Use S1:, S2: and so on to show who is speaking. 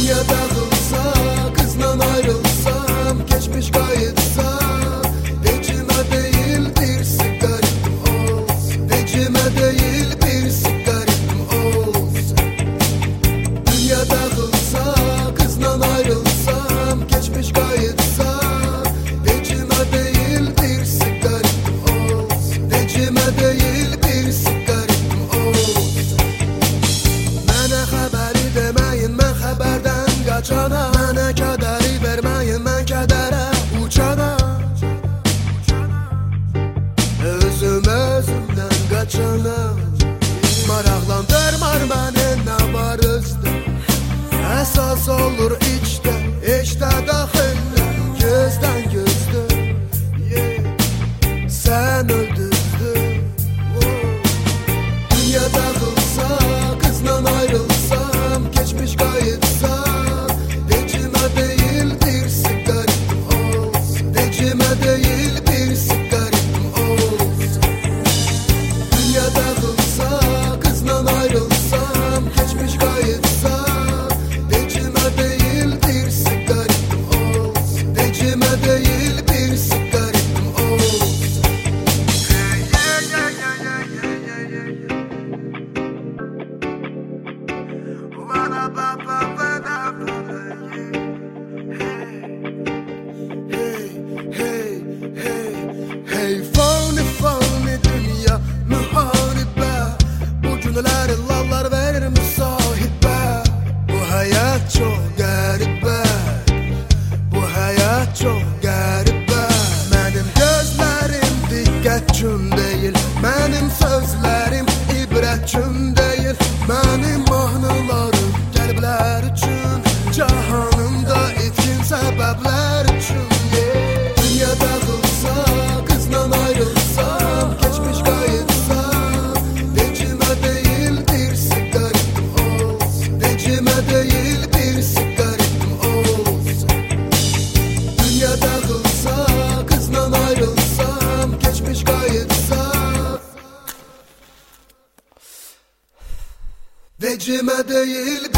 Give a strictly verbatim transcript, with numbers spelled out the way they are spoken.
S1: Dünya dağılsa, kızla ayrılsam, geçmiş kayıtsa, vecime değil bir sigaretim olsun, vecime değil bir sigaretim olsun. Dünya dağılsa, kızla ayrılsam, geçmiş kayıtsa, vecime değil bir sigaretim olsun, vecime değil bir sigaretim olsun. Mənə xəbəri deməyin, mən xəbərdən qaçana, mənə kədəri verməyin, mən kədərə uçana. Özüm özümdən qaçana, maraqlandırmar məni nə var özdə. Əsas olur içdə, içdə daxildə, gözdən gözdə. Sən öldürdün. Dünya dağılsa, kızla ayrılsam, geçmiş kayıtsa, vecime değil bir sigaretim olsun, vecime değil bir sigaretim olsun. Dünya dağılsa, kızla ayrılsam, geçmiş kayıtsa, vecime değil bir sigaretim olsun, vecime değil bir sigaretim olsun. Hey, hey, hey, hey, fani fani dünya müharibe. Bu cümleleri lallar verir müsahibe. Bu hayat çok garibe, bu hayat çok garibe. Benim gözlerim dikkat üçün değil, benim sözlerim ibret üçün değil. Benim mahnılarım qəlblər üçün, cahanımda etkin səbəblər üçün. Yeah. Dünya dağılsa, kızla ayrılsam, geçmiş kayıtsa, vecime değil bir sigaretim olsun, vecime değil bir sigaretim olsun. Dünya dağılsa, kızla ayrılsam, geçmiş kayıtsa, vecime değil